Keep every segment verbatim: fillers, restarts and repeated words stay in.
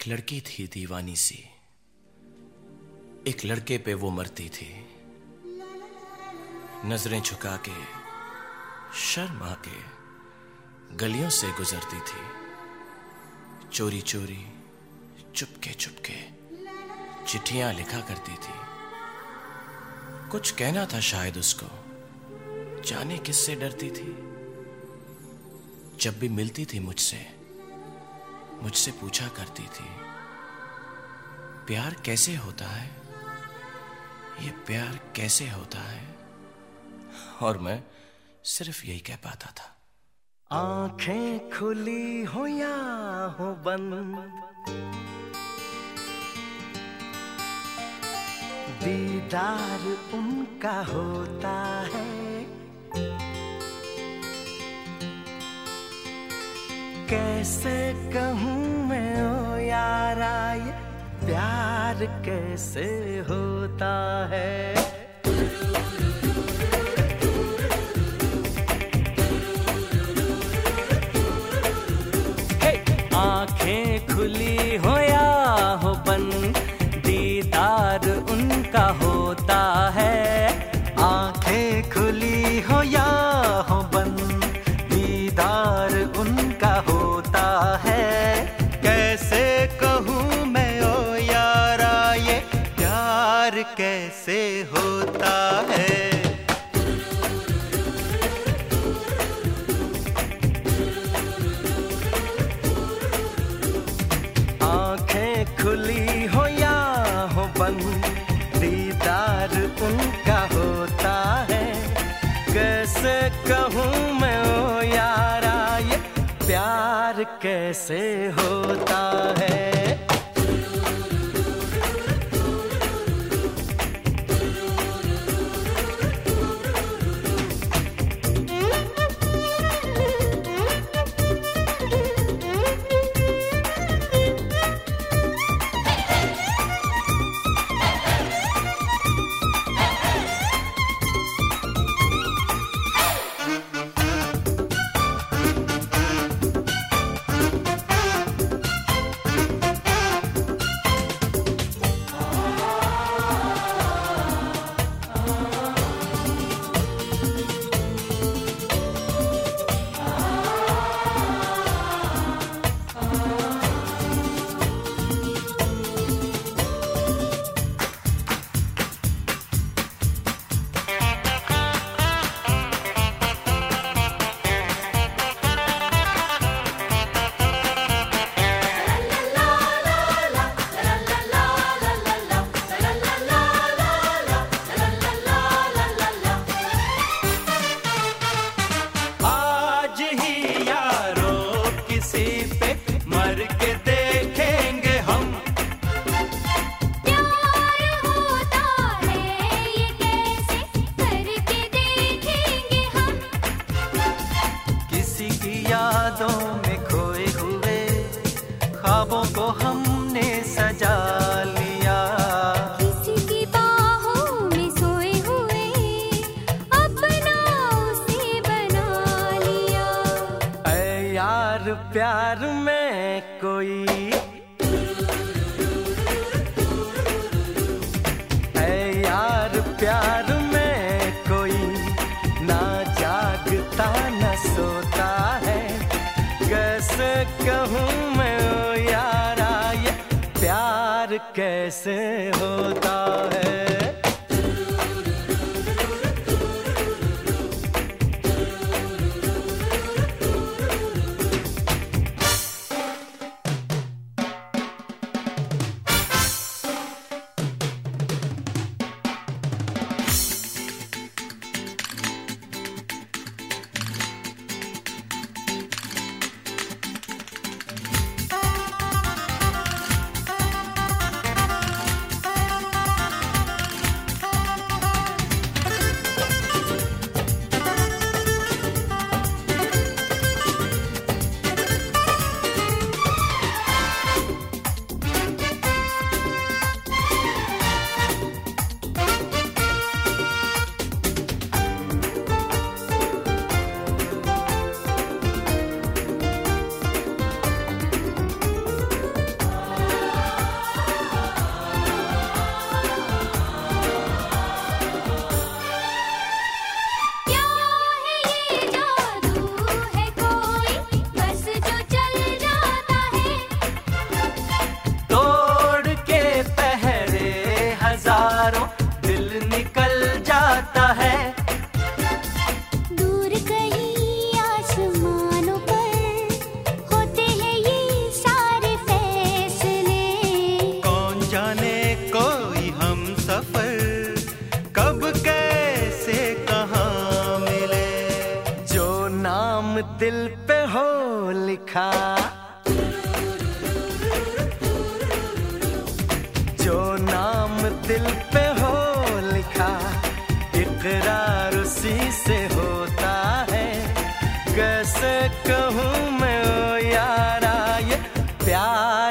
एक लड़की थी दीवानी सी, एक लड़के पे वो मरती थी। नजरें झुका के शर्मा के गलियों से गुजरती थी। चोरी चोरी चुपके चुपके चिट्ठियां लिखा करती थी। कुछ कहना था शायद उसको, जाने किससे डरती थी। जब भी मिलती थी मुझसे मुझसे पूछा करती थी, प्यार कैसे होता है, ये प्यार कैसे होता है। और मैं सिर्फ यही कह पाता था। आंखें खुली हो या हो बंद, दीदार उनका होता है। कैसे कहूँ मैं ओ यारा, ये प्यार कैसे होता है। आंखें खुली हो या हो बंद, दीदार उनका होता है। आंखें खुली हो या हो बंद, दीदार उनका होता है। कैसे कहूँ मैं ओ यारा, ये प्यार कैसे होता है। खुली हो या हो बंद, दीदार उनका होता है। कैसे कहूँ मैं ओ यारा, ये प्यार कैसे होता है। ख्वाबों को हमने सजा लिया। किसी की बाहों में सोए हुए अपना उसे बना लिया। ऐ यार प्यार में कोई, ऐ यार प्यार में कोई ना जागता न सोता है। कैसे कहूँ मैं ओ यारा, ये प्यार कैसे होता है।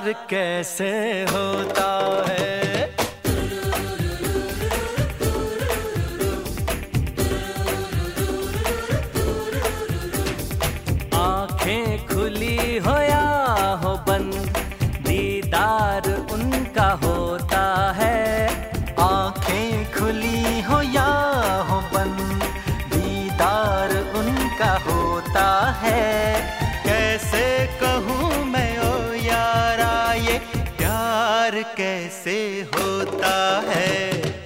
प्यार कैसे होता है। आंखें खुली हो या हो बंद, दीदार उनका होता है। आंखें खुली हो या हो बंद, दीदार उनका होता है। कैसे कहूँ मैं ओ यारा ये प्यार कैसे होता है।